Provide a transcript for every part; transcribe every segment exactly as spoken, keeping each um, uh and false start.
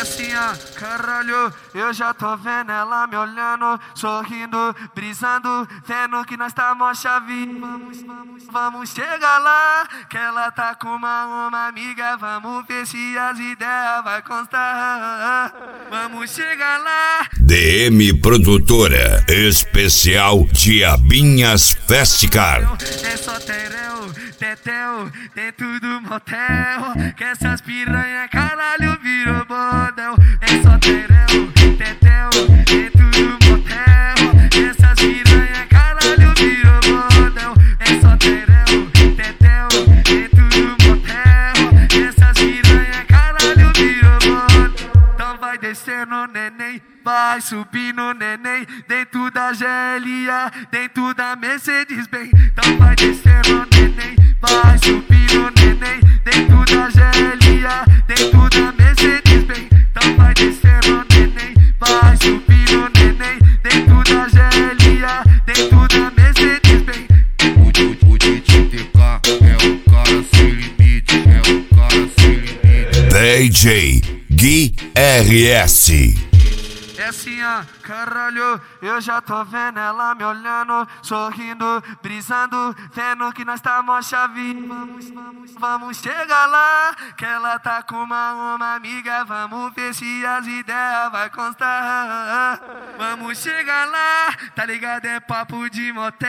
assim, ó, caralho, eu já tô vendo ela me olhando, sorrindo, brisando, vendo que nós tá mó chave. Vamos, vamos, vamos chegar lá, que ela tá com uma, uma amiga, vamos ver se as ideias vai constar. Vamos chegar lá. D M Produtora Especial Diabinhas Festicar. É só tereu, tetel, dentro do motel, que essas piranha caralho virou bordel. É só tereu, tetel, dentro do motel, que essas piranha caralho virou bordel. É só tereu, tetel, dentro do motel, que essas piranha caralho virou bordel. Então vai descendo, neném, vai subindo, neném, dentro da G L A, dentro da Mercedes-Benz. Então vai descendo, neném, vai subindo, neném, dentro da G L A, dentro da Mercedes-Benz. Então vai descendo, neném, vai subindo, neném, dentro da G L A, dentro da Mercedes-Benz. O, o, o D J T K é o cara sem limite, é o cara sem limite. D J Gui R S. É assim, ó, caralho, eu já tô vendo ela me olhando, sorrindo, brisando, vendo que nós tá mó chave. Vamos, vamos, vamos chegar lá, que ela tá com uma, uma amiga, vamos ver se as ideias vai constar. Vamos chegar lá, tá ligado? É papo de motel.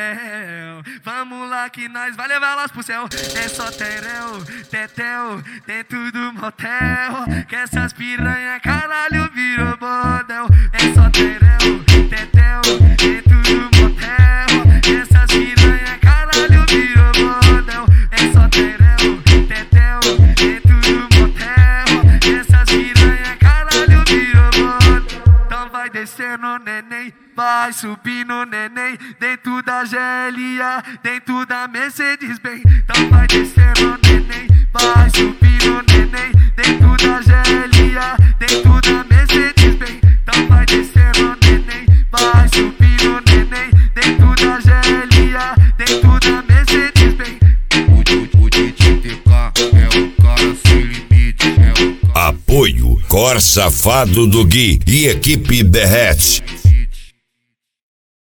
Vamos lá que nós vai levar elas pro céu. É só tereu, tetel, dentro do motel, que essas piranha caralho virou bordel. É só tereu, tetel, dentro do motel, que essas piranha caralho virou bordel. É só tereu, tetel, dentro do motel, que essas piranha caralho virou bordel. Então vai descendo, neném, vai subindo, neném, dentro da G L A, dentro da Mercedes-Benz. Então vai descendo, neném, vai subindo, neném, dentro da G L A, dentro da Mercedes-Benz. Então vai descendo, neném, vai subindo, neném, dentro da G L A, dentro da Mercedes-Benz. O, o, o D J T K é o cara sem limite, é o cara. Apoio Cor Safado do Gui e equipe Derrete.